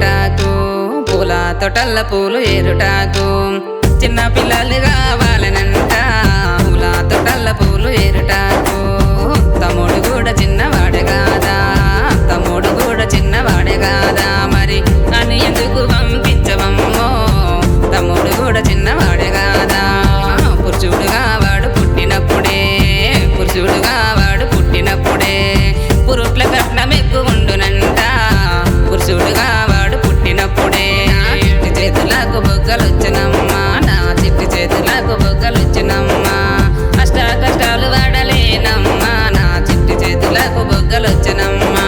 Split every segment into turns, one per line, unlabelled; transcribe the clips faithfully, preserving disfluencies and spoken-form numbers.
ఏరుటాకు పూల తోటల్ల పూలు ఏరుటాకు చిన్న పిల్లలు కావాలనంట పూల తోటల్ల పూలు ఏరుటాకు తమ్ముడు కూడా చిన్నవాడే కాదా తమ్ముడు కూడా చిన్నవాడే కాదా మరి అని ఎందుకు పంపించవమ్మో తమ్ముడు కూడా చిన్నవాడే కాదా పురుషుడుగా వాడు పుట్టినప్పుడే పురుషుడుగా వాడు పుట్టినప్పుడే పురుట్ల కట్నం ఎక్కువ ఉండునంట పురుషుడుగా వాడు పుట్టినప్పుడే చిట్టి చేతులకు బొగ్గలొచ్చినమ్మా నా చిట్టి చేతులకు బొగ్గలొచ్చినమ్మా అష్ట కష్టాలు వాడలేనమ్మా నా చిట్టి చేతులకు బొగ్గలొచ్చినమ్మా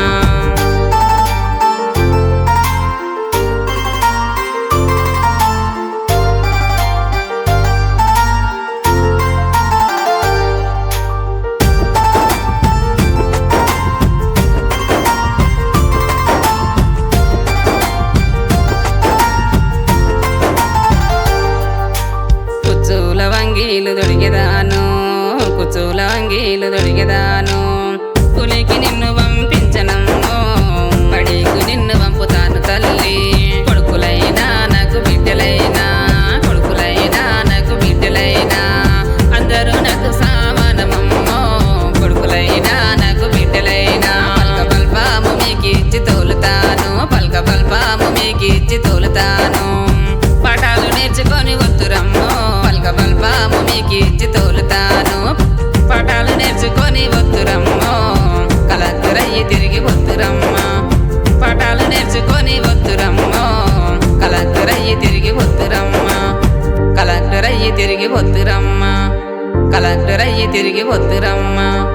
కుచ్చుల వంగీలు దొడిగేదాను కుచ్చుల వంగీలు దొడిగేదాను పులికి నిన్ను పంపించనమ్మో బడికి నిన్ను పంపుతాను తల్లి కొడుకులైనా నాకు బిడ్డలైనా కొడుకులైనా నాకు బిడ్డలైనా అందరూ నాకు సామానమమ్మో కొడుకులైనా నాకు బిడ్డలైనా పల్క పల్పాము మీకు ఇచ్చి తోలుతాను పల్క పల్పాము మీకు ఇచ్చి తోలుతాను పాఠాలు నేర్చుకొని వద్దురమ్మో పల్క పల్పాము మీకు ఇచ్చి తోలుతాను పాఠాలు నేర్చుకొని వద్దురమ్మో కలెక్టర్ అయ్యి తిరిగి వద్దురమ్మా పాఠాలు నేర్చుకొని వద్దురమ్మో కలెక్టర్ అయ్యి తిరిగి వద్దురమ్మా కలెక్టర్ అయ్యి తిరిగి వద్దురమ్మా కలెక్టర్ అయ్యి తిరిగి వద్దురమ్మా